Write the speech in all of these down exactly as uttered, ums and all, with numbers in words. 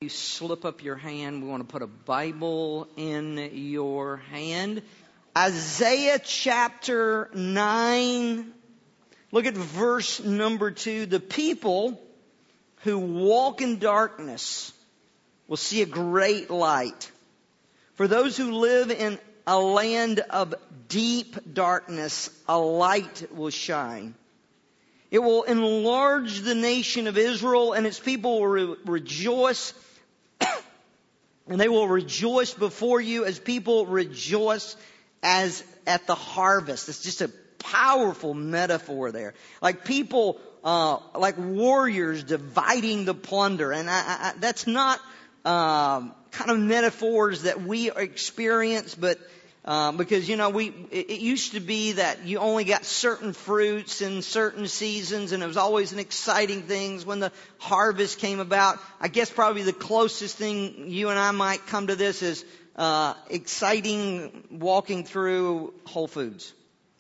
slip up your hand. We want to put a Bible in your hand. Isaiah chapter nine. Look at verse number two. The people who walk in darkness will see a great light. For those who live in a land of deep darkness, a light will shine. It will enlarge the nation of Israel, and its people will re- rejoice. And they will rejoice before you as people rejoice as at the harvest. It's just a powerful metaphor there. Like people, uh, like warriors dividing the plunder. And I, I, that's not um, kind of metaphors that we experience, but Uh, because, you know, we, it, it used to be that you only got certain fruits in certain seasons, and it was always an exciting thing when the harvest came about. I guess probably the closest thing you and I might come to this is, uh, exciting walking through Whole Foods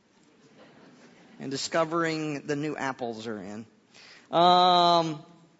and discovering the new apples are in. Um,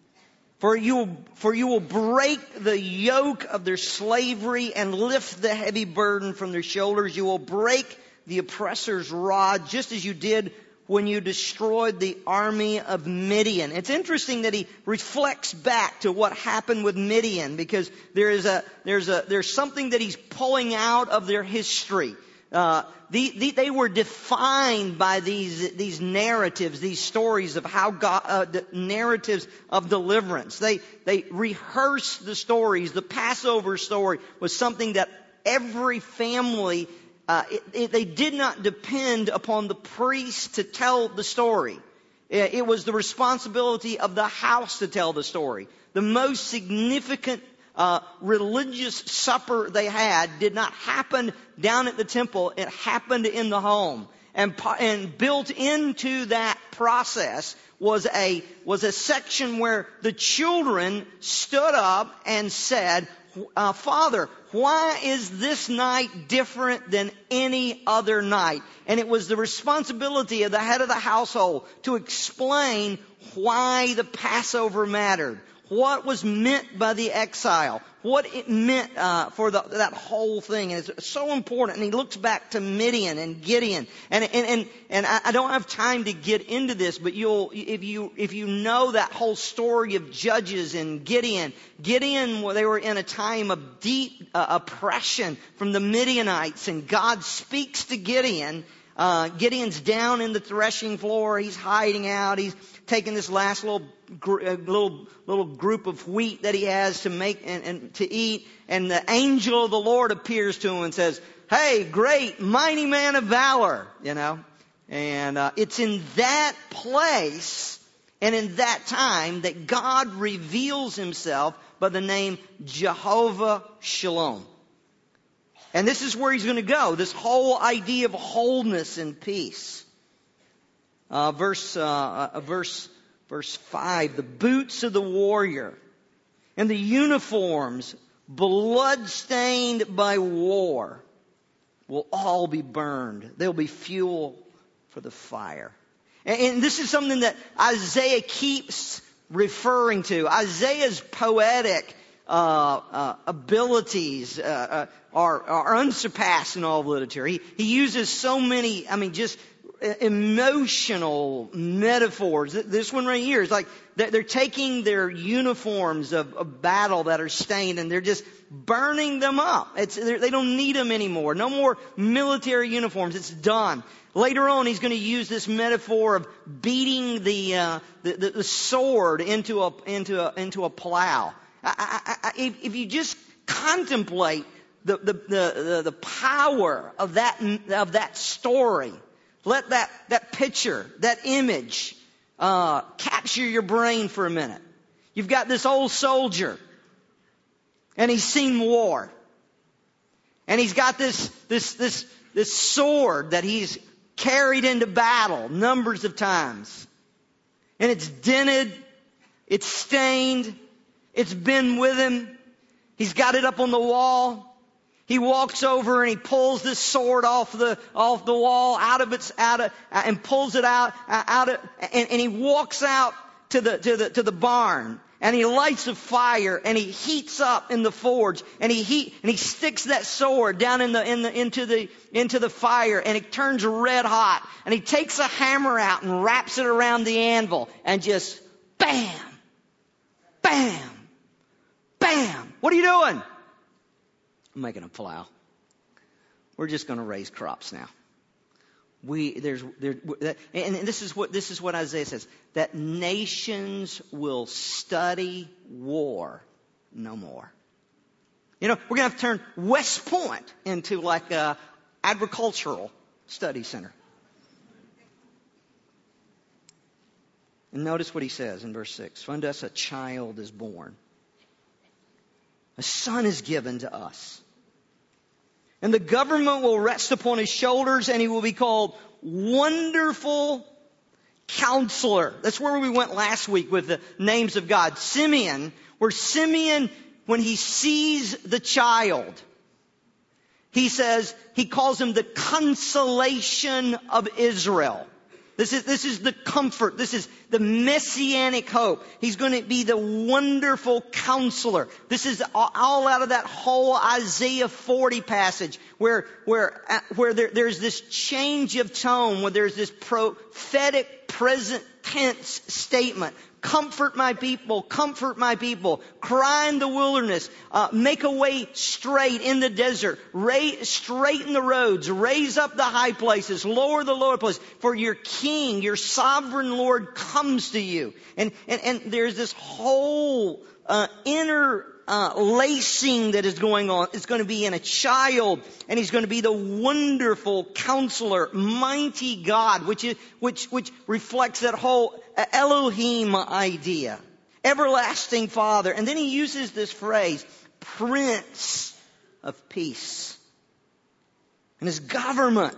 For you, for you will break the yoke of their slavery and lift the heavy burden from their shoulders. You will break the oppressor's rod, just as you did when you destroyed the army of Midian. It's interesting that he reflects back to what happened with Midian, because there is a, there's a, there's something that he's pulling out of their history. Uh, the, the, they were defined by these these narratives, these stories of how God, uh, the narratives of deliverance. They they rehearsed the stories. The Passover story was something that every family, uh, it, it, they did not depend upon the priest to tell the story. It, it was the responsibility of the house to tell the story. The most significant Uh, religious supper they had did not happen down at the temple. It happened in the home. And, and built into that process was a, was a section where the children stood up and said, uh, Father, why is this night different than any other night? And it was the responsibility of the head of the household to explain why the Passover mattered. What was meant by the exile. What it meant uh, for the, that whole thing. And it's so important. And he looks back to Midian and Gideon. And and and, and I, I don't have time to get into this, but you'll if you if you know that whole story of Judges and Gideon. Gideon, they were in a time of deep uh, oppression from the Midianites, and God speaks to Gideon. Uh, Gideon's down in the threshing floor. He's hiding out. He's taking this last little gr- uh, little little group of wheat that he has to make and, and to eat. And the angel of the Lord appears to him and says, "Hey, great, mighty man of valor," you know. And uh, it's in that place and in that time that God reveals himself by the name Jehovah Shalom. And this is where he's going to go. This whole idea of wholeness and peace. Uh, verse, uh, uh, verse, verse five. The boots of the warrior and the uniforms blood-stained by war will all be burned. They'll be fuel for the fire. And, and this is something that Isaiah keeps referring to. Isaiah's poetic Uh, uh, abilities uh, uh, are, are unsurpassed in all of literature. He, he uses so many, I mean, just emotional metaphors. This one right here is like they're taking their uniforms of, of battle that are stained and they're just burning them up. It's, they don't need them anymore. No more military uniforms. It's done. Later on, he's going to use this metaphor of beating the uh, the, the, the sword into a into a into a plow. I, I, I, if you just contemplate the, the, the, the power of that, of that story, let that, that picture, that image, uh, capture your brain for a minute. You've got this old soldier, and he's seen war. And he's got this, this, this, this sword that he's carried into battle numbers of times. And it's dented, it's stained, it's been with him. He's got it up on the wall. He walks over and he pulls this sword off the off the wall, out of its out of, and pulls it out out of, and, and he walks out to the to the to the barn. And he lights a fire and he heats up in the forge and he heat and he sticks that sword down in the in the into the into the fire and it turns red hot and he takes a hammer out and wraps it around the anvil and just bam, bam, bam. What are you doing? I'm making a plow. We're just going to raise crops now. We there's there and this is what this is what Isaiah says, that nations will study war no more. You know, we're going to have to turn West Point into like a agricultural study center. And notice what he says in verse six. Unto us a child is born. A son is given to us. And the government will rest upon his shoulders and he will be called Wonderful Counselor. That's where we went last week with the names of God. Simeon, where Simeon, when he sees the child, he says, he calls him the consolation of Israel. This is, this is the comfort. This is the messianic hope. He's going to be the wonderful counselor. This is all out of that whole Isaiah forty passage where, where, where there, there's this change of tone, where there's this prophetic present tense statement. Comfort my people, comfort my people. Cry in the wilderness. Uh, make a way straight in the desert. Raise, straighten the roads. Raise up the high places. Lower the lower places. For your king, your sovereign Lord comes to you. And, and, and there's this whole uh, inner uh, lacing that is going on. It's going to be in a child. And he's going to be the wonderful counselor, mighty God, which is, which, which reflects that whole Elohim idea. Everlasting Father. And then he uses this phrase, Prince of Peace. And his government.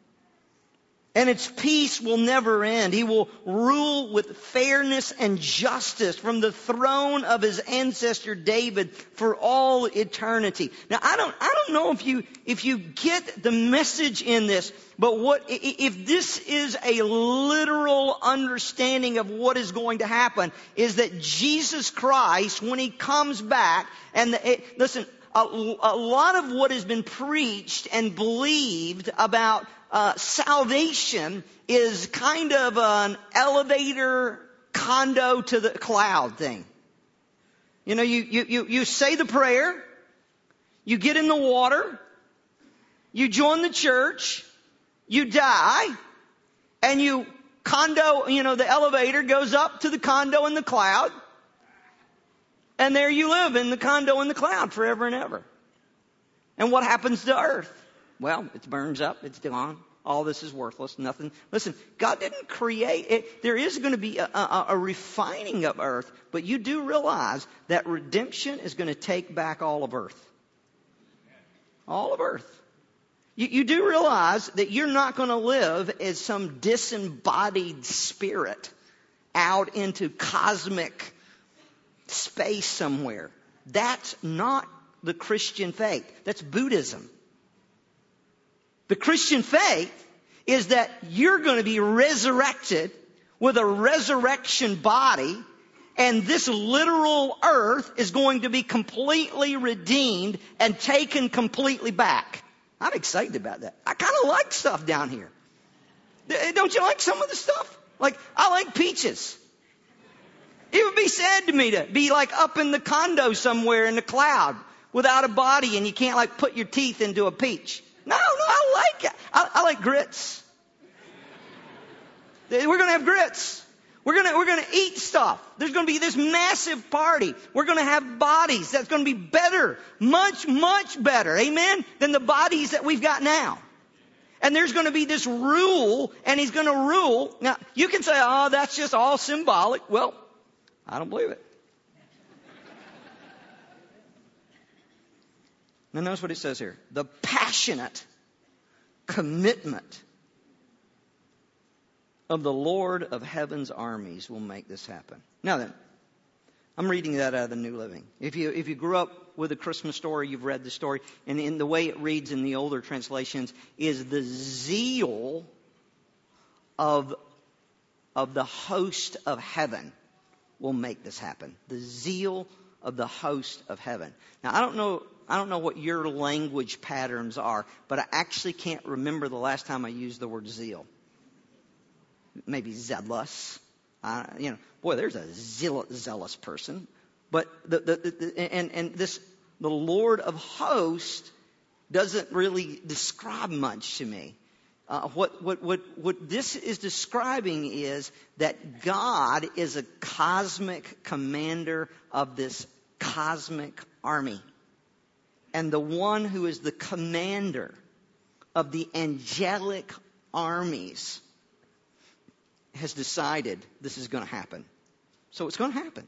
And its peace will never end. He will rule with fairness and justice from the throne of his ancestor David for all eternity. Now, I don't, I don't know if you, if you get the message in this, but what, if this is a literal understanding of what is going to happen, is that Jesus Christ, when he comes back, and the, it, listen, a, a lot of what has been preached and believed about Uh, salvation is kind of an elevator condo to the cloud thing. You know, you, you, you, you say the prayer, you get in the water, you join the church, you die, and you condo, you know, the elevator goes up to the condo in the cloud, and there you live in the condo in the cloud forever and ever. And what happens to earth? Well, it burns up. It's gone. All this is worthless. Nothing. Listen, God didn't create it. There is going to be a, a, a refining of earth, but you do realize that redemption is going to take back all of earth. All of earth. You, you do realize that you're not going to live as some disembodied spirit out into cosmic space somewhere. That's not the Christian faith. That's Buddhism. The Christian faith is that you're going to be resurrected with a resurrection body, and this literal earth is going to be completely redeemed and taken completely back. I'm excited about that. I kind of like stuff down here. Don't you like some of the stuff? Like, I like peaches. It would be sad to me to be like up in the condo somewhere in the cloud without a body, and you can't like put your teeth into a peach. No, no, I like it. I, I like grits. We're going to have grits. We're going to, we're going to eat stuff. There's going to be this massive party. We're going to have bodies that's going to be better, much, much better, amen, than the bodies that we've got now. And there's going to be this rule, and he's going to rule. Now, you can say, oh, that's just all symbolic. Well, I don't believe it. Now notice what it says here. The passionate commitment of the Lord of heaven's armies will make this happen. Now then, I'm reading that out of the New Living. If you if you grew up with a Christmas story, you've read the story, and in the way it reads in the older translations is the zeal of of the host of heaven will make this happen. The zeal of the host of heaven. Now, I don't know, I don't know what your language patterns are, but I actually can't remember the last time I used the word zeal. Maybe zealous. Uh, you know, boy, there's a zeal, zealous person. But the, the, the, the and and this the Lord of hosts doesn't really describe much to me. Uh, what what what what this is describing is that God is a cosmic commander of this cosmic army, and the one who is the commander of the angelic armies has decided this is going to happen. So it's going to happen.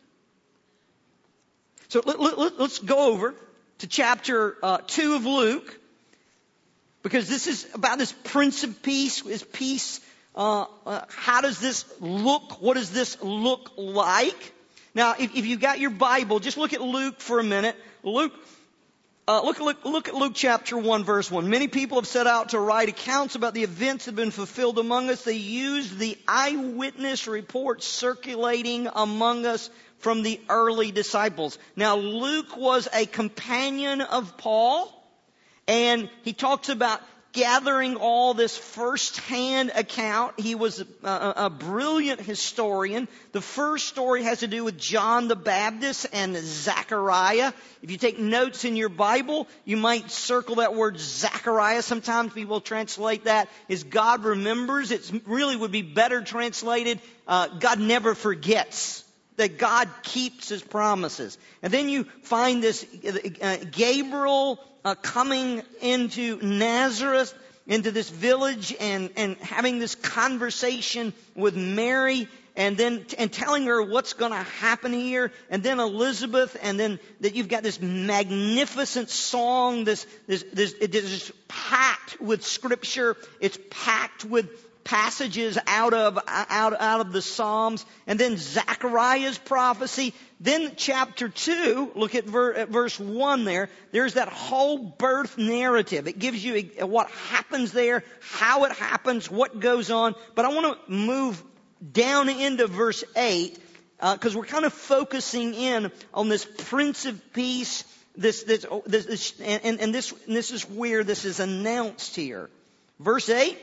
So let, let, let's go over to chapter uh, two of Luke, because this is about this Prince of Peace. Is peace? Uh, uh, how does this look? What does this look like? Now, if, if you've got your Bible, just look at Luke for a minute. Luke. Uh, look, look, look at Luke chapter one, verse one. Many people have set out to write accounts about the events that have been fulfilled among us. They used the eyewitness reports circulating among us from the early disciples. Now, Luke was a companion of Paul, and he talks about gathering all this first-hand account. He was a, a brilliant historian. The first story has to do with John the Baptist and Zechariah. If you take notes in your Bible, you might circle that word Zechariah. Sometimes people translate that as God remembers. It really would be better translated, uh, God never forgets. That God keeps His promises. And then you find this uh, Gabriel uh, coming into Nazareth, into this village, and, and having this conversation with Mary, and then and telling her what's going to happen here. And then Elizabeth, and then that you've got this magnificent song. This this this it is packed with Scripture. It's packed with passages out of out out of the Psalms, and then Zechariah's prophecy. Then chapter two, look at, ver, at verse one there. There's that whole birth narrative. It gives you a, what happens there, how it happens, what goes on. But I want to move down into verse eight because uh, we're kind of focusing in on this Prince of Peace. This this this, this and, and this and this is where this is announced here. Verse eight.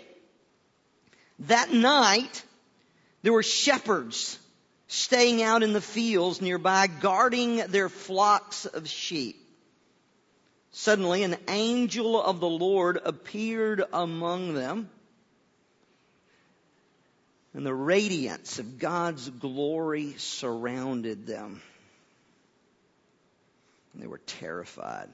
That night, there were shepherds staying out in the fields nearby, guarding their flocks of sheep. Suddenly, an angel of the Lord appeared among them, and the radiance of God's glory surrounded them. And they were terrified.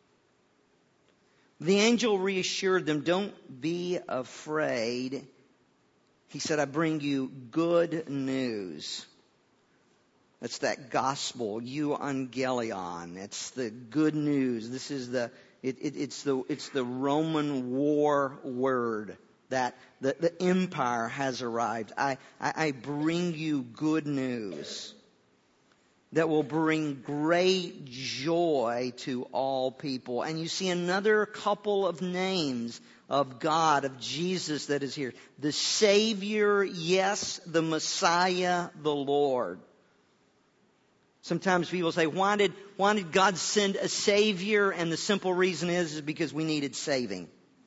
The angel reassured them, "Don't be afraid." He said, "I bring you good news." That's that gospel, euangelion. It's the good news. This is the it, it, it's the it's the Roman war word that the, the empire has arrived. I, I I bring you good news that will bring great joy to all people. And you see another couple of names of God, of Jesus that is here. The Savior, yes, the Messiah, the Lord. Sometimes people say, why did, why did God send a Savior? And the simple reason is, is because we needed saving.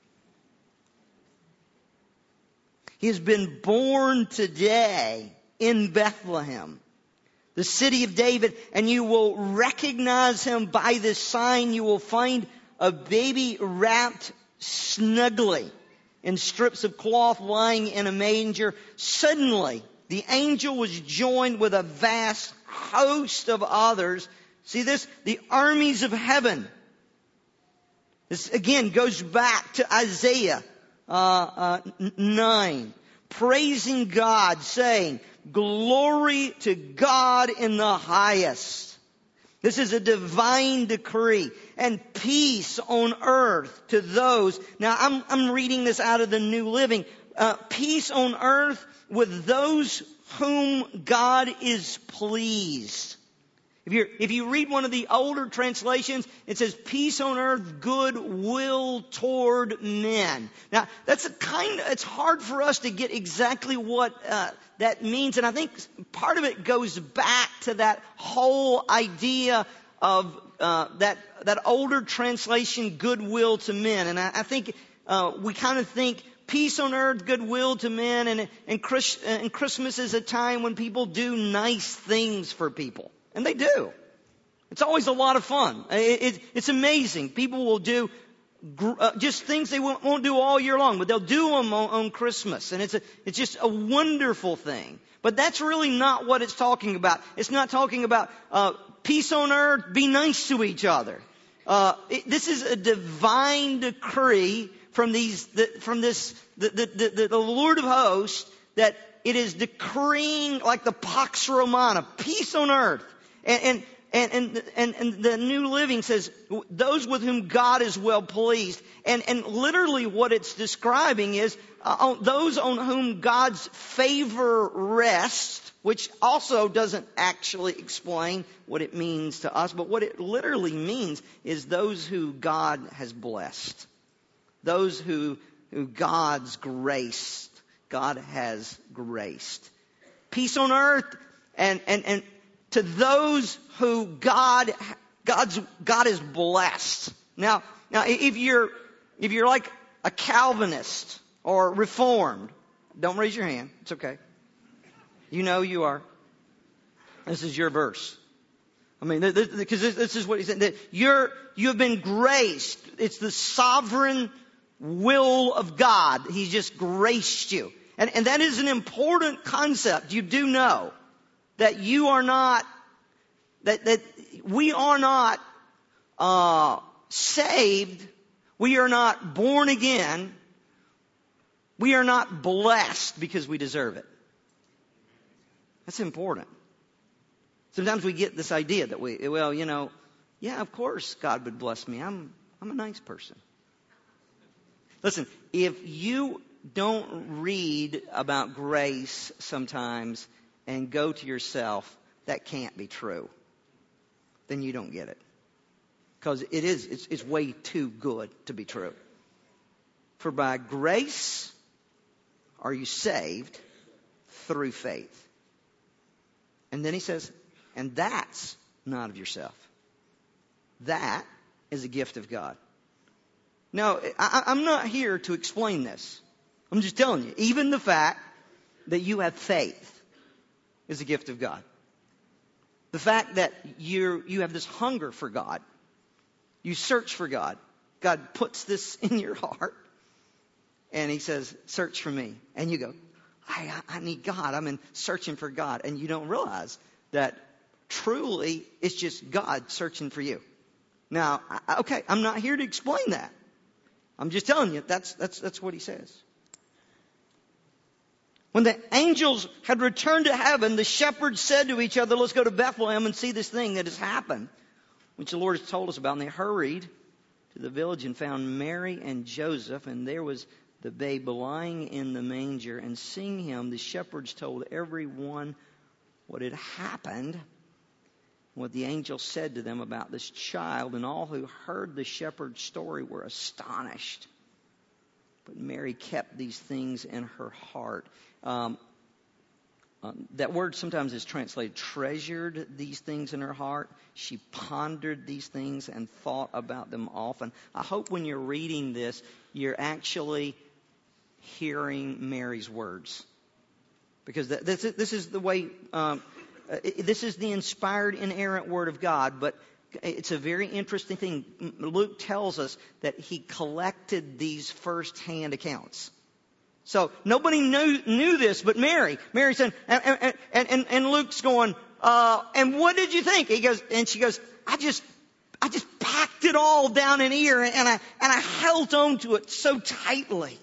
He has been born today in Bethlehem, the city of David, and you will recognize Him by this sign. You will find a baby wrapped snugly in strips of cloth lying in a manger. Suddenly, the angel was joined with a vast host of others. See this? The armies of heaven. This again goes back to Isaiah uh, uh, nine. Praising God, saying, "Glory to God in the highest." This is a divine decree. And peace on earth to those. Now, I'm, I'm reading this out of the New Living. Uh, peace on earth with those whom God is pleased. If you if you read one of the older translations, it says peace on earth, goodwill toward men. Now, that's a kind of, it's hard for us to get exactly what uh, that means. And I think part of it goes back to that whole idea of uh, that that older translation, goodwill to men. And I, I think uh, we kind of think peace on earth, goodwill to men. And, and, Chris, and Christmas is a time when people do nice things for people. And they do. It's always a lot of fun. It, it, it's amazing. People will do gr- uh, just things they won't, won't do all year long, but they'll do them on, on Christmas. And it's a, it's just a wonderful thing. But that's really not what it's talking about. It's not talking about uh, peace on earth, be nice to each other. Uh, it, this is a divine decree from these, the, from this, the, the, the, the Lord of hosts, that it is decreeing like the Pax Romana, peace on earth. And, and, and, and, and the New Living says, those with whom God is well pleased. And, and literally what it's describing is uh, on those on whom God's favor rests, which also doesn't actually explain what it means to us. But what it literally means is those who God has blessed. Those who, who God's graced. God has graced. Peace on earth and, and, and, to those who God, God's, God is blessed. Now, now, if you're, if you're like a Calvinist or Reformed, don't raise your hand. It's okay. You know you are. This is your verse. I mean, because this, this is what he said. That you're, you have been graced. It's the sovereign will of God. He's just graced you. And, and that is an important concept. You do know that you are not, that, that we are not uh, saved. We are not born again. We are not blessed because we deserve it. That's important. Sometimes we get this idea that we, well, you know, yeah, of course God would bless me. I'm, I'm a nice person. Listen, if you don't read about grace sometimes and go to yourself, that can't be true. Then you don't get it. Because it is, it's, it's way too good to be true. For by grace are you saved through faith. And then he says, and that's not of yourself. That is a gift of God. Now, I, I'm not here to explain this. I'm just telling you, even the fact that you have faith is a gift of God. The fact that you you have this hunger for God. You search for God. God puts this in your heart. And he says, search for me. And you go, I, I need God. I'm in searching for God. And you don't realize that truly it's just God searching for you. Now, I, okay, I'm not here to explain that. I'm just telling you, that's that's that's what he says. When the angels had returned to heaven, the shepherds said to each other, let's go to Bethlehem and see this thing that has happened, which the Lord has told us about. And they hurried to the village and found Mary and Joseph, and there was the babe lying in the manger. And seeing him, the shepherds told everyone what had happened, what the angel said to them about this child. And all who heard the shepherd's story were astonished. But Mary kept these things in her heart. Um, um, that word sometimes is translated treasured these things in her heart. She pondered these things and thought about them often. I hope when you're reading this, you're actually hearing Mary's words. Because this is, this is the way, um, this is the inspired, inerrant Word of God, but it's a very interesting thing. Luke tells us that he collected these first-hand accounts. So nobody knew knew this but Mary. Mary said, and, and, and, and Luke's going, uh, and what did you think? He goes, and she goes, I just, I just packed it all down in here, and I, and I held on to it so tightly.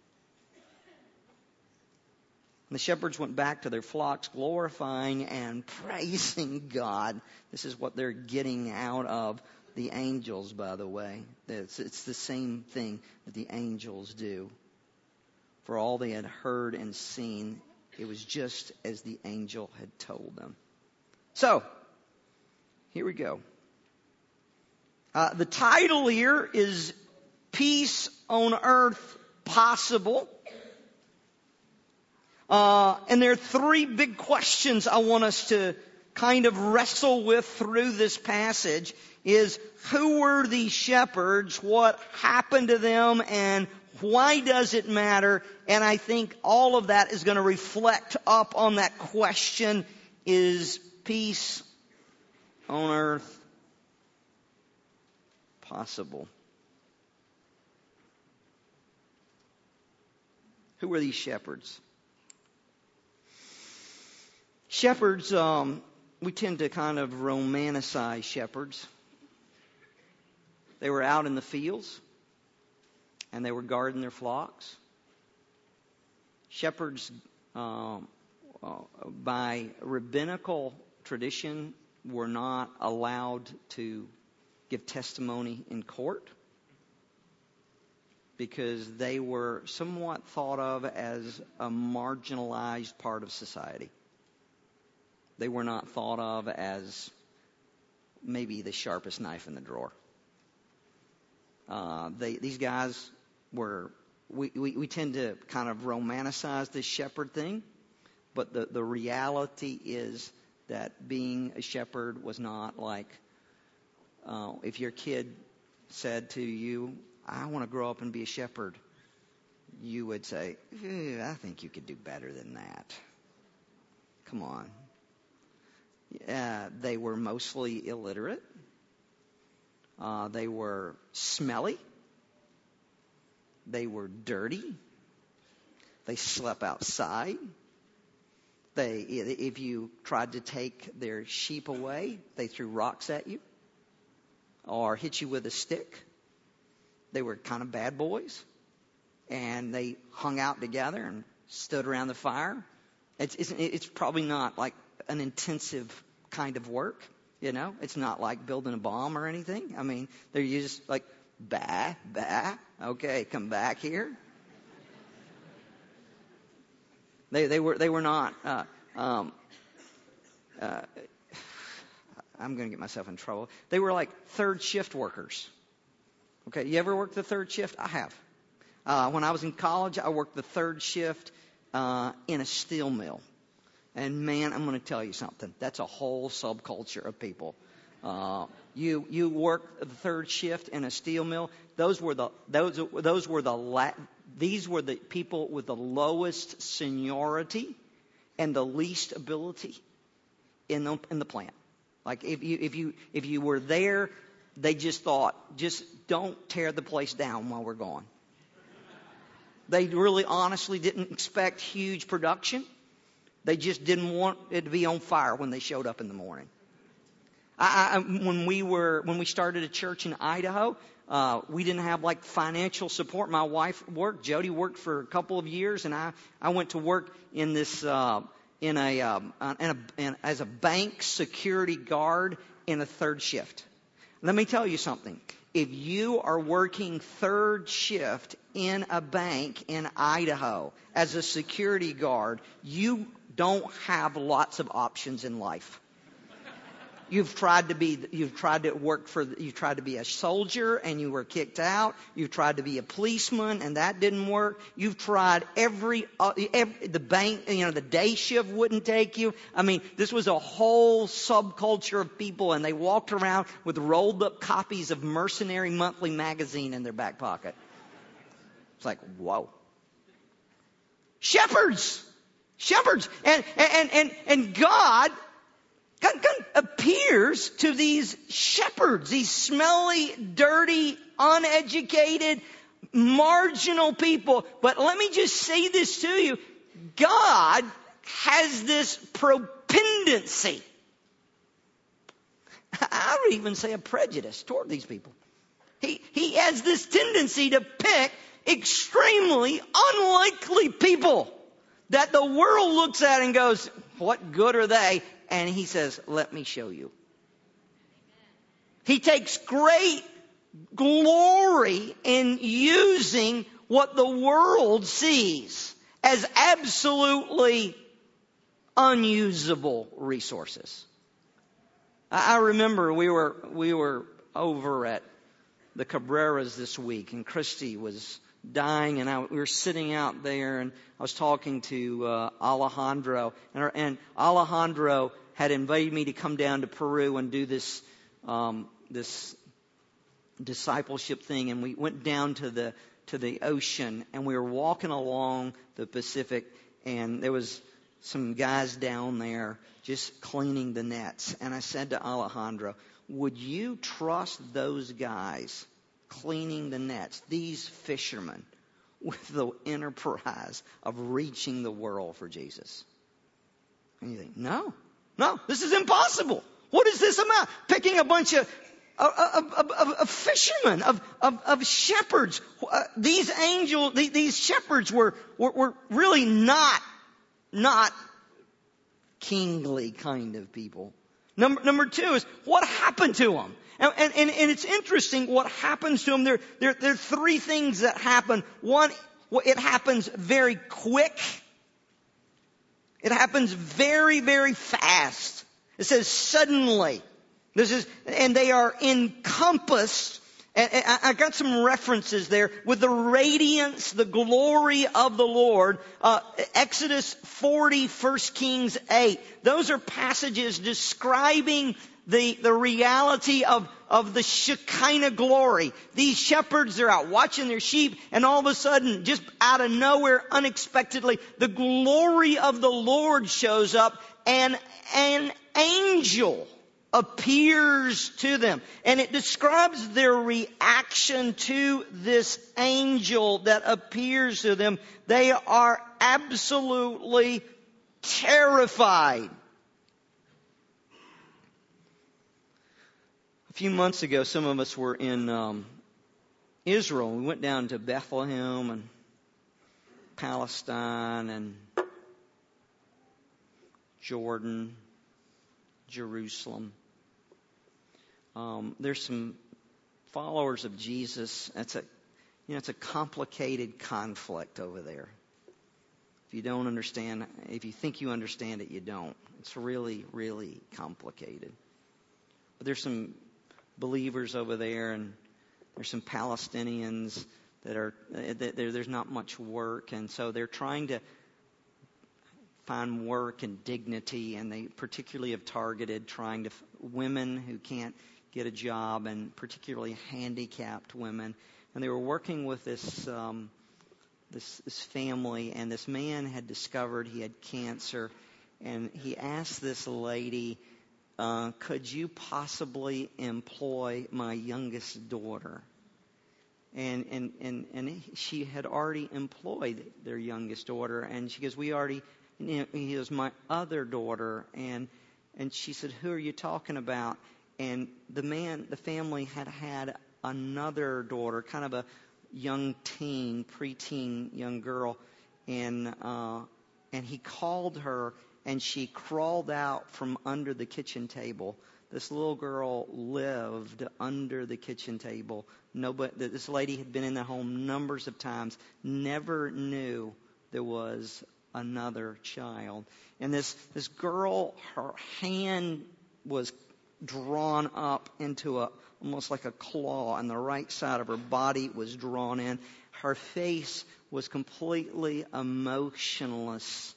And the shepherds went back to their flocks, glorifying and praising God. This is what they're getting out of the angels, by the way. It's, it's the same thing that the angels do. For all they had heard and seen, it was just as the angel had told them. So, Here we go. Uh, the title here is Peace on Earth Possible. Uh, and there are three big questions I want us to kind of wrestle with through this passage. Is who were these shepherds? What happened to them? And why does it matter? And I think all of that is going to reflect up on that question, is peace on earth possible? Who were these shepherds? Shepherds, um, we tend to kind of romanticize shepherds. They were out in the fields, and they were guarding their flocks. Shepherds, um, uh, by rabbinical tradition, were not allowed to give testimony in court because they were somewhat thought of as a marginalized part of society. They were not thought of as maybe the sharpest knife in the drawer. Uh, they, these guys were, we, we, we tend to kind of romanticize this shepherd thing, but the, the reality is that being a shepherd was not like, uh, if your kid said to you, I want to grow up and be a shepherd, you would say, I think you could do better than that. Come on. Uh, they were mostly illiterate. Uh, they were smelly. They were dirty. They slept outside. They, if you tried to take their sheep away, they threw rocks at you or hit you with a stick. They were kind of bad boys, and they hung out together and stood around the fire. It's, it's, it's probably not like an intensive kind of work, you know. It's not like building a bomb or anything. I mean, they're just like, bah, bah, okay, come back here. They they were they were not. Uh, um, uh, I'm going to get myself in trouble. They were like third shift workers. Okay, you ever worked the third shift? I have. Uh, when I was in college, I worked the third shift uh, in a steel mill. And man, I'm going to tell you something. That's a whole subculture of people. Uh, you you work the third shift in a steel mill. Those were the those those were the la- these were the people with the lowest seniority and the least ability in the in the plant. Like if you if you if you were there, they just thought, just don't tear the place down while we're gone. They really honestly didn't expect huge production. They just didn't want it to be on fire when they showed up in the morning. I, I, when we were when we started a church in Idaho, uh, we didn't have like financial support. My wife worked. Jody worked for a couple of years, and I, I went to work in this uh, in a um, in a in, as a bank security guard in a third shift. Let me tell you something. If you are working third shift in a bank in Idaho as a security guard, you don't have lots of options in life. You've tried to be, you've tried to work for, you tried to be a soldier and you were kicked out. You've tried to be a policeman and that didn't work. You've tried every, uh, every, the bank, you know, the day shift wouldn't take you. I mean, this was a whole subculture of people, and they walked around with rolled up copies of Mercenary Monthly magazine in their back pocket. It's like, whoa. Shepherds! Shepherds! And, and, and, and God, God, God appears to these shepherds, these smelly, dirty, uneducated, marginal people. But let me just say this to you. God has this propendency. I would even say a prejudice toward these people. He, he has this tendency to pick extremely unlikely people that the world looks at and goes, what good are they? And he says, let me show you. He takes great glory in using what the world sees as absolutely unusable resources. I, I remember we were we were over at the Cabreras this week, and Christy was dying, and I, we were sitting out there, and I was talking to uh, Alejandro, and, our, and Alejandro had invited me to come down to Peru and do this um, this discipleship thing, and we went down to the to the ocean, and we were walking along the Pacific, and there was some guys down there just cleaning the nets, and I said to Alejandro, would you trust those guys cleaning the nets, these fishermen, with the enterprise of reaching the world for Jesus? And you think, no, no, this is impossible. What is this about? Picking a bunch of Of, of, of, of fishermen, of, of, of shepherds. Uh, these angels, the, these shepherds were, were, were really not, not kingly kind of people. Number, number two is what happened to them. And, and, and it's interesting what happens to them. There, there, there are three things that happen. One, it happens very quick. It happens very, very fast. It says suddenly. This is, and they are encompassed, and I got some references there, with the radiance, the glory of the Lord. Uh, Exodus forty, First Kings eight. Those are passages describing the, the reality of, of the Shekinah glory. These shepherds are out watching their sheep, and all of a sudden, just out of nowhere, unexpectedly, the glory of the Lord shows up, and an angel appears to them. And it describes their reaction to this angel that appears to them. They are absolutely terrified. A few months ago, some of us were in um, Israel. We went down to Bethlehem and Palestine and Jordan, Jerusalem. Um, there's some followers of Jesus. That's a, you know, it's a complicated conflict over there. If you don't understand, if you think you understand it, you don't. It's really, really complicated. But there's some believers over there, and there's some Palestinians that are, that there's not much work, and so they're trying to find work and dignity, and they particularly have targeted trying to women who can't get a job, and particularly handicapped women. And they were working with this um, this, this family, and this man had discovered he had cancer, and he asked this lady, uh, "Could you possibly employ my youngest daughter?" And and and and she had already employed their youngest daughter, and she goes, "We already." You know, he was my other daughter, and and she said, "Who are you talking about?" And the man, the family had had another daughter, kind of a young teen, preteen young girl, and uh, and he called her, and she crawled out from under the kitchen table. This little girl lived under the kitchen table. Nobody, this lady had been in the home numbers of times, never knew there was another child. And this this girl, her hand was drawn up into a almost like a claw, and the right side of her body was drawn in. Her face was completely emotionless.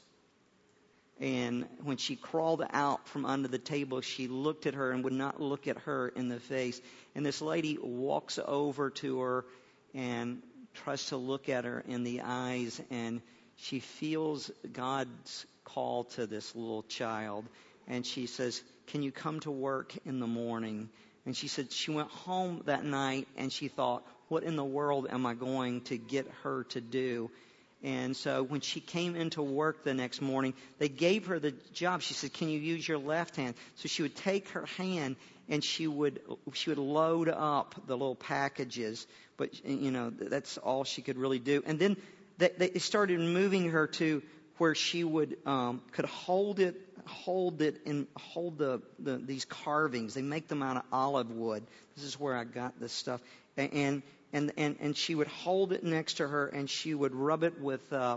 And when she crawled out from under the table, she looked at her and would not look at her in the face. And this lady walks over to her and tries to look at her in the eyes, and she feels God's call to this little child. And she says, "Can you come to work in the morning?" And she said she went home that night and she thought, what in the world am I going to get her to do? And so when she came into work the next morning, they gave her the job. She said, "Can you use your left hand?" So she would take her hand and she would she would load up the little packages. But, you know, that's all she could really do. And then they, they started moving her to where she would um, could hold it, hold it, and hold the, the these carvings. They make them out of olive wood. This is where I got this stuff. And and and and she would hold it next to her, and she would rub it with uh,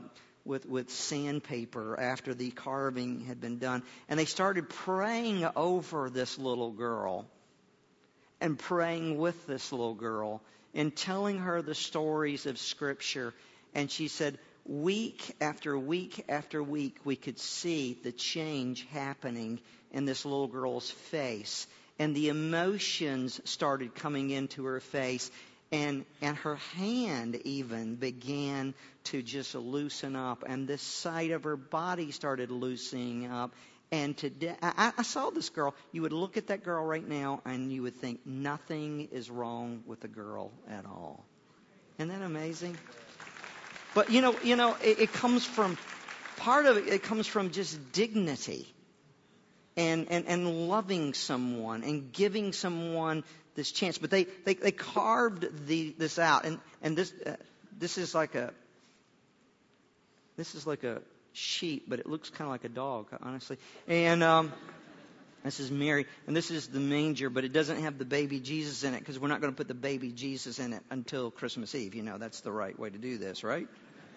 with, with sandpaper after the carving had been done. And they started praying over this little girl and praying with this little girl and telling her the stories of Scripture. And she said, week after week after week, we could see the change happening in this little girl's face. And the emotions started coming into her face. And, and her hand even began to just loosen up. And this side of her body started loosening up. And today, I, I saw this girl. You would look at that girl right now and you would think nothing is wrong with the girl at all. Isn't that amazing? But you know, you know, it, it comes from, part of it, it comes from just dignity. And, and, and loving someone and giving someone this chance. But they, they, they carved the, this out. And, and this, uh, this is like a, this is like a sheep, but it looks kind of like a dog, honestly. And, um, this is Mary. And this is the manger, but it doesn't have the baby Jesus in it because we're not going to put the baby Jesus in it until Christmas Eve. You know, that's the right way to do this, right?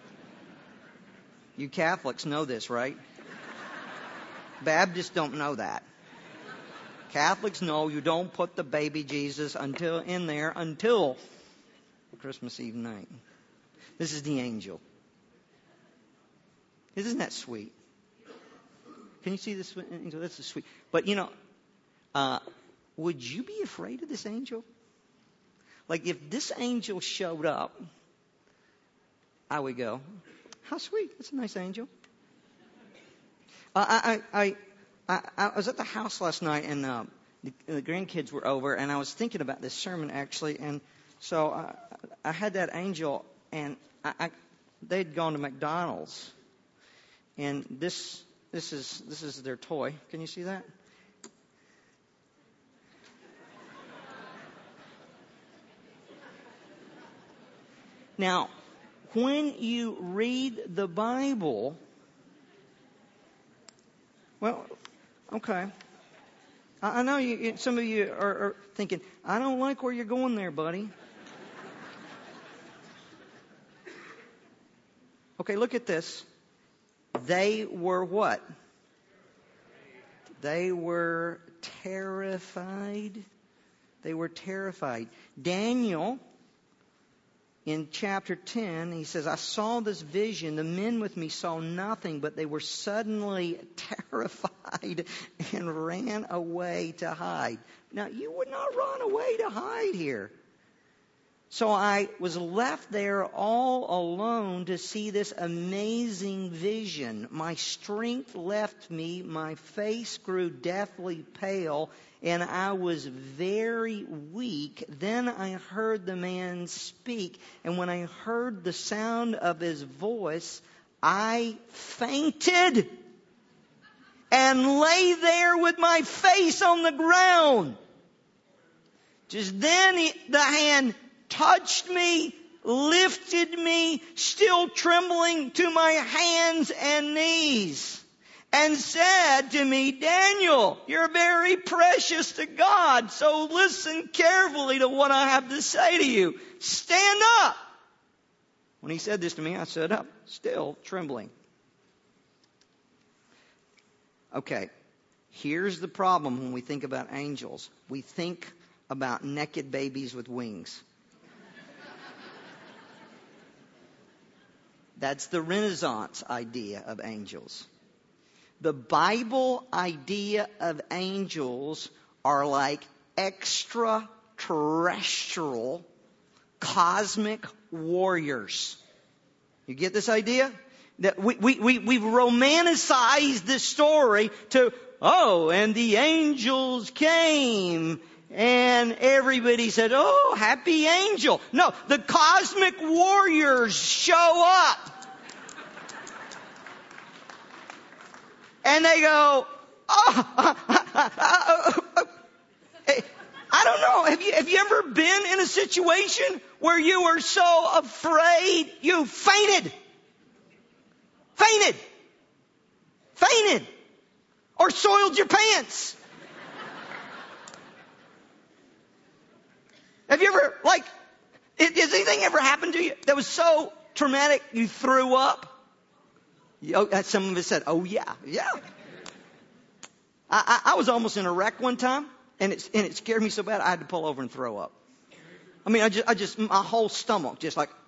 You Catholics know this, right? Baptists don't know that. Catholics know you don't put the baby Jesus until in there until Christmas Eve night. This is the angel. Isn't that sweet? Can you see this angel? That's sweet. But you know, uh, would you be afraid of this angel? Like if this angel showed up, I would go, "How sweet! That's a nice angel." I, I, I, I was at the house last night, and uh, the, the grandkids were over, and I was thinking about this sermon, actually. And so I, I had that angel, and I, I, they'd gone to McDonald's. And this this is this is their toy. Can you see that? Now, when you read the Bible... Well, okay. I, I know you, some of you are, are thinking, I don't like where you're going there, buddy. Okay, look at this. They were what? They were terrified. They were terrified. Daniel, in chapter ten, he says, I saw this vision. The men with me saw nothing, but they were suddenly terrified and ran away to hide. Now, you would not run away to hide here. So I was left there all alone to see this amazing vision. My strength left me, my face grew deathly pale, and I was very weak. Then I heard the man speak, and when I heard the sound of his voice, I fainted and lay there with my face on the ground. Just then he, the hand touched me, lifted me, still trembling, to my hands and knees, and said to me, Daniel, you're very precious to God, so listen carefully to what I have to say to you. Stand up. When he said this to me, I stood up, still trembling. Okay, here's the problem when we think about angels. We think about naked babies with wings. That's the Renaissance idea of angels. The Bible idea of angels are like extraterrestrial cosmic warriors. You get this idea? That we, we, we, we've romanticized this story to, oh, and the angels came. And everybody said, oh, happy angel. No, the cosmic warriors show up. And they go, oh, uh, uh, uh, uh, uh, I don't know. Have you, have you ever been in a situation where you were so afraid you fainted? Fainted. Fainted. Or soiled your pants. Have you ever, like, has anything ever happened to you that was so traumatic you threw up? Oh, some of us said, oh yeah, yeah. I, I, I was almost in a wreck one time, and it, and it scared me so bad I had to pull over and throw up. I mean, I just, I just, my whole stomach just like,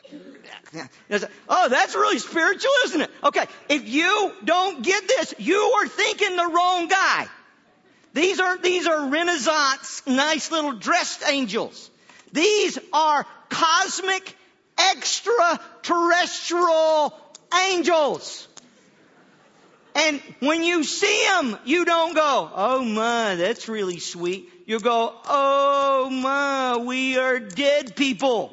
oh, that's really spiritual, isn't it? Okay, if you don't get this, you are thinking the wrong guy. These are, these are Renaissance, nice little dressed angels. These are cosmic, extraterrestrial angels. And when you see them, you don't go, oh my, that's really sweet. You go, oh my, we are dead people.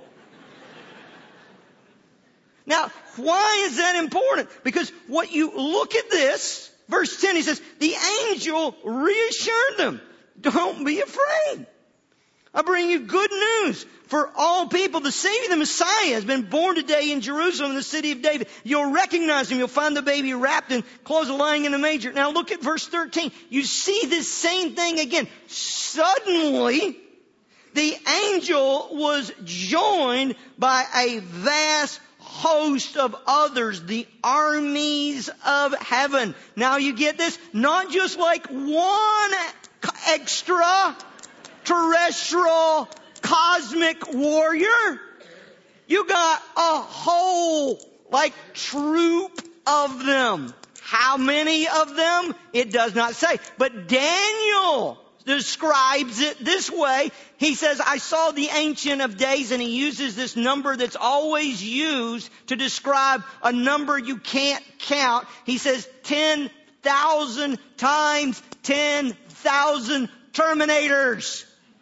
Now, why is that important? Because what you look at this, verse ten, he says, the angel reassured them. Don't be afraid. I bring you good news for all people. The Savior, the Messiah, has been born today in Jerusalem, in the city of David. You'll recognize him. You'll find the baby wrapped in clothes lying in a manger. Now look at verse thirteen. You see this same thing again. Suddenly, the angel was joined by a vast host of others, the armies of heaven. Now you get this? Not just like one extra terrestrial cosmic warrior. You got a whole like troop of them. How many of them? It does not say. But Daniel describes it this way. He says, I saw the Ancient of Days, and he uses this number that's always used to describe a number you can't count. He says ten thousand times ten thousand Terminators.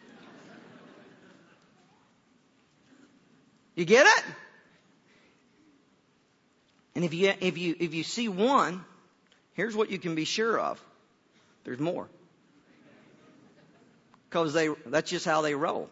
You get it? And if you, if you, if you see one, here's what you can be sure of. There's more. Because they, that's just how they roll.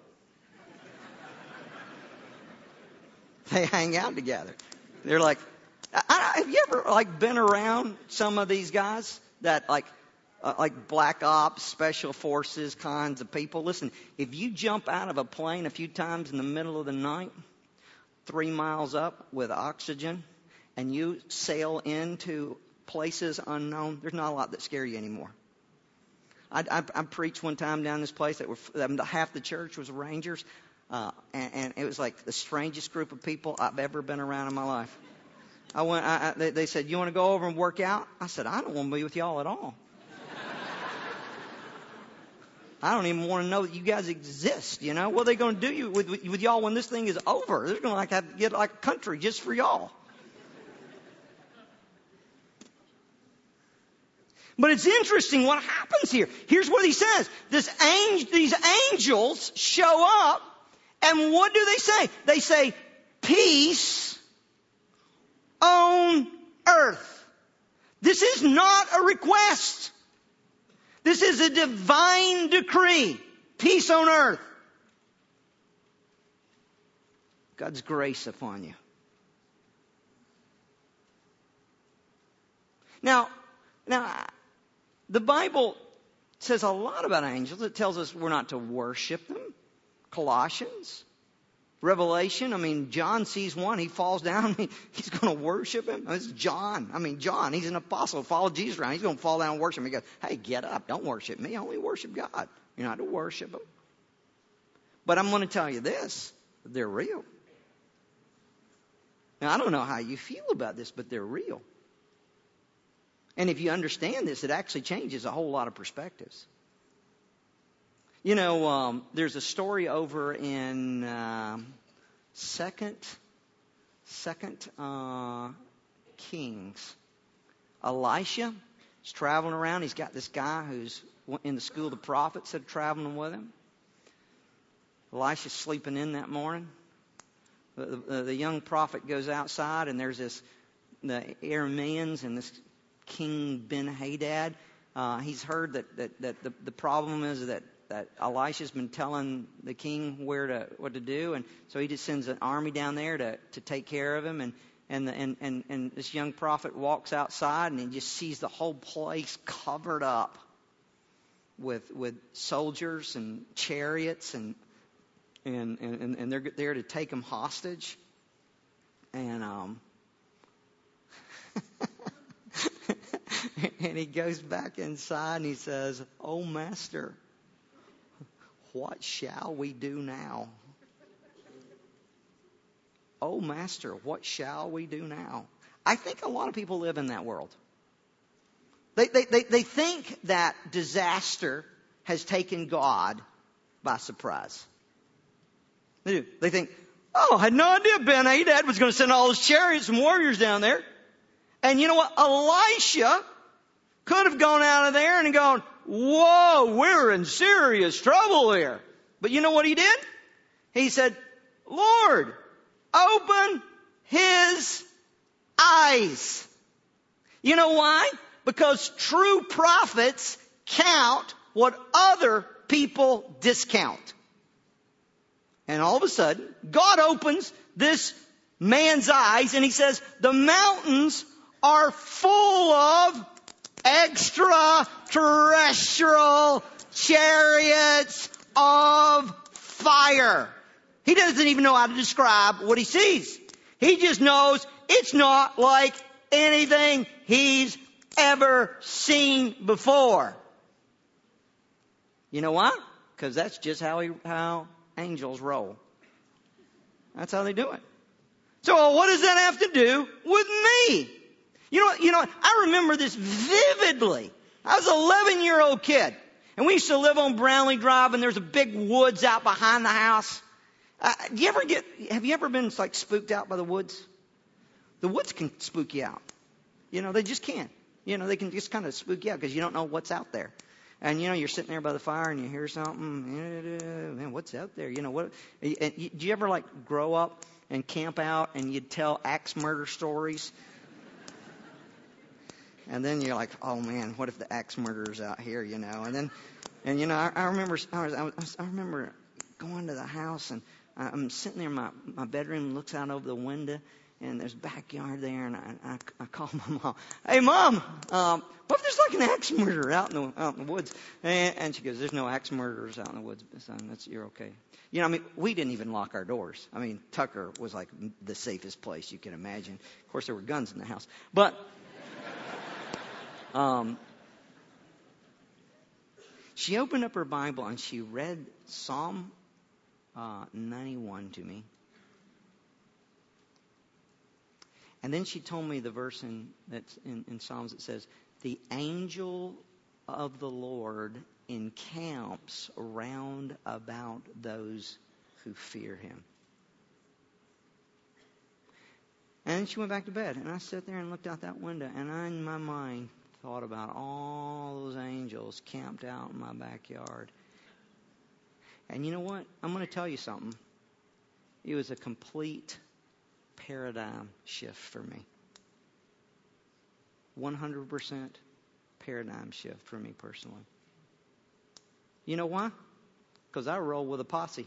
They hang out together. They're like, I, I, have you ever like been around some of these guys that like, uh, like black ops, special forces kinds of people? Listen, if you jump out of a plane a few times in the middle of the night, three miles up with oxygen, and you sail into places unknown, there's not a lot that scare you anymore. I, I, I preached one time down this place that were that half the church was Rangers, uh, and, and it was like the strangest group of people I've ever been around in my life. I went. I, I, they, they said, "You want to go over and work out?" I said, "I don't want to be with y'all at all. I don't even want to know that you guys exist. You know what are they going to do you with, with, with y'all when this thing is over? They're going to like have to get like a country just for y'all." But it's interesting what happens here. Here's what he says. This angel, these angels show up, and what do they say? They say, peace on earth. This is not a request. This is a divine decree. Peace on earth. God's grace upon you. Now, now, the Bible says a lot about angels. It tells us we're not to worship them. Colossians, Revelation. I mean, John sees one. He falls down. He's going to worship him. It's John. I mean, John, he's an apostle. Follow Jesus around. He's going to fall down and worship him. He goes, hey, get up. Don't worship me. Only worship God. You're not to worship him. But I'm going to tell you this. They're real. Now, I don't know how you feel about this, but they're real. And if you understand this, it actually changes a whole lot of perspectives. You know, um, there's a story over in uh, Second, Second uh, Kings. Elisha is traveling around. He's got this guy who's in the school of the prophets that are traveling with him. Elisha's sleeping in that morning. The, the, the young prophet goes outside, and there's this the Arameans and this King Ben-Hadad. Uh, he's heard that, that, that the, the problem is that, that Elisha's been telling the king where to what to do, and so he just sends an army down there to, to take care of him. And and, the, and and and this young prophet walks outside, and he just sees the whole place covered up with with soldiers and chariots, and and and, and they're there to take him hostage. And um. And he goes back inside and he says, "Oh, Master, what shall we do now?" Oh, Master, what shall we do now? I think a lot of people live in that world. They, they, they, they think that disaster has taken God by surprise. They do. They think, oh, I had no idea Ben-Hadad was going to send all his chariots and warriors down there. And you know what? Elisha could have gone out of there and gone, whoa, we're in serious trouble here. But you know what he did? He said, Lord, open his eyes. You know why? Because true prophets count what other people discount. And all of a sudden, God opens this man's eyes and he says, the mountains are full of extraterrestrial chariots of fire. He doesn't even know how to describe what he sees. He just knows it's not like anything he's ever seen before. You know why? Because that's just how he, how angels roll. That's how they do it. So what does that have to do with me? You know, you know, I remember this vividly. I was an eleven-year-old kid, and we used to live on Brownlee Drive, and there's a big woods out behind the house. Uh, do you ever get? Have you ever been like spooked out by the woods? The woods can spook you out. You know, they just can. You know, they can just kind of spook you out because you don't know what's out there. And you know, you're sitting there by the fire and you hear something. Man, what's out there? You know what? And you, do you ever like grow up and camp out and you'd tell axe murder stories? And then you're like, oh man, what if the axe murderer's out here? You know, and then, and you know, I, I remember, I, was, I, was, I remember going to the house and I'm sitting there in my my bedroom, looks out over the window. And there's a backyard there, and I, I, I call my mom. Hey, Mom, um, what if there's like an axe murderer out in the out in the woods? And, and she goes, "There's no axe murderers out in the woods, son. That's you're okay." You know, I mean, we didn't even lock our doors. I mean, Tucker was like the safest place you can imagine. Of course, there were guns in the house, but um, she opened up her Bible and she read Psalm uh, ninety-one to me. And then she told me the verse in, that's in, in Psalms that says, the angel of the Lord encamps round about those who fear him. And then she went back to bed. And I sat there and looked out that window. And I, in my mind, thought about all those angels camped out in my backyard. And you know what? I'm going to tell you something. It was a complete paradigm shift for me. one hundred percent paradigm shift for me personally. You know why? Because I roll with a posse.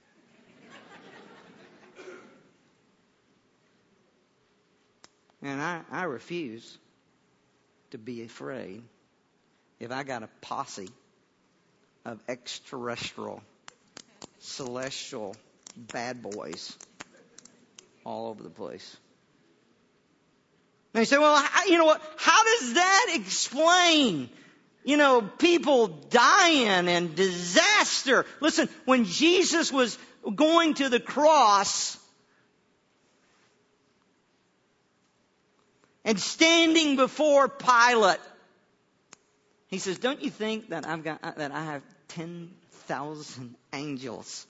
And I, I refuse to be afraid if I got a posse of extraterrestrial, celestial bad boys all over the place. And you say, well, you know what? How does that explain, you know, people dying and disaster? Listen, when Jesus was going to the cross and standing before Pilate, he says, don't you think that I've got, that I have ten thousand angels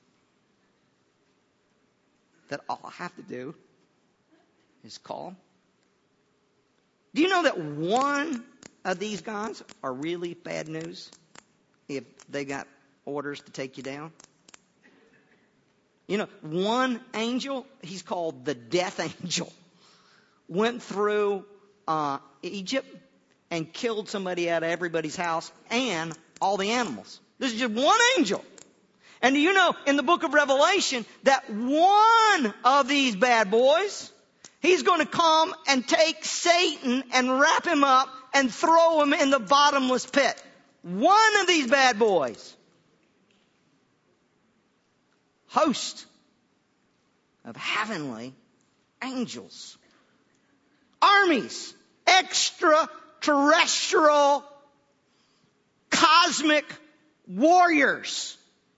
that all I have to do is call? Do you know that one of these guys are really bad news if they got orders to take you down? You know, one angel, he's called the death angel, went through uh, Egypt and killed somebody out of everybody's house and all the animals. This is just one angel. And do you know, in the book of Revelation, that one of these bad boys, he's going to come and take Satan and wrap him up and throw him in the bottomless pit. One of these bad boys. Host of heavenly angels. Armies. Extraterrestrial extraterrestrial, cosmic warriors.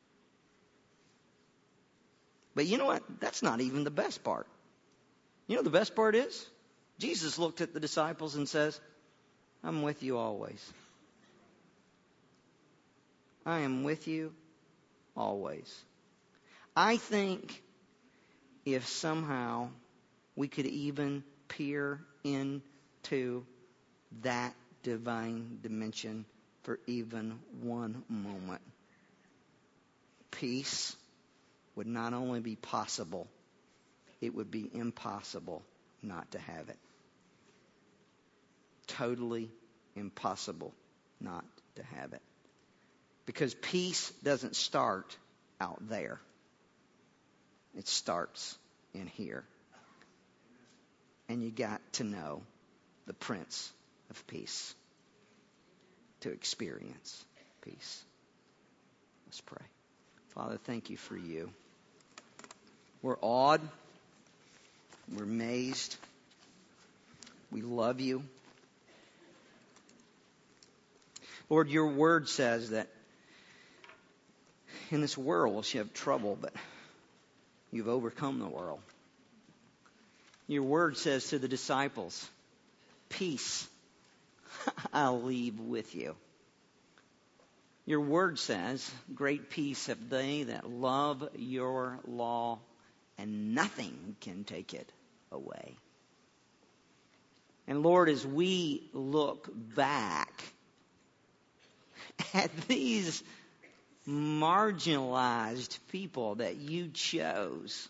But you know what? That's not even the best part. You know what the best part is? Jesus looked at the disciples and says, I'm with you always. I am with you always. I think if somehow we could even peer into that divine dimension for even one moment, peace would not only be possible, it would be impossible not to have it. Totally impossible not to have it. Because peace doesn't start out there. It starts in here. And you got to know the Prince of Peace to experience peace. Let's pray. Father, thank you for you. We're awed. We're amazed. We love you. Lord, your word says that in this world you have trouble, but you've overcome the world. Your word says to the disciples, peace I'll leave with you. Your word says, great peace have they that love your law, and nothing can take it away. And Lord, as we look back at these marginalized people that you chose,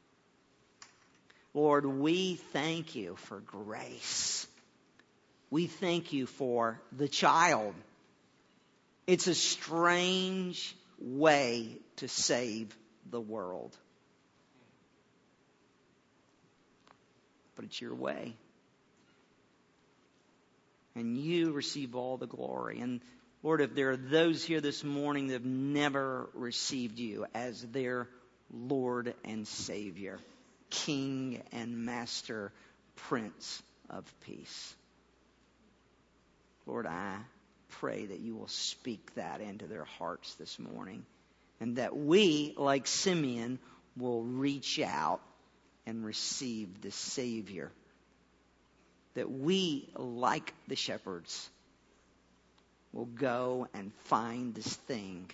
Lord, we thank you for grace. We thank you for the child. It's a strange way to save the world. But it's your way. And you receive all the glory. And Lord, if there are those here this morning that have never received you as their Lord and Savior, King and Master, Prince of Peace, Lord, I pray that you will speak that into their hearts this morning, and that we, like Simeon, will reach out and receive the Savior. That we, like the shepherds, will go and find this thing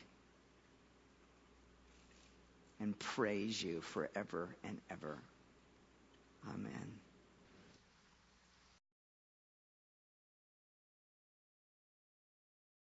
and praise you forever and ever. Amen.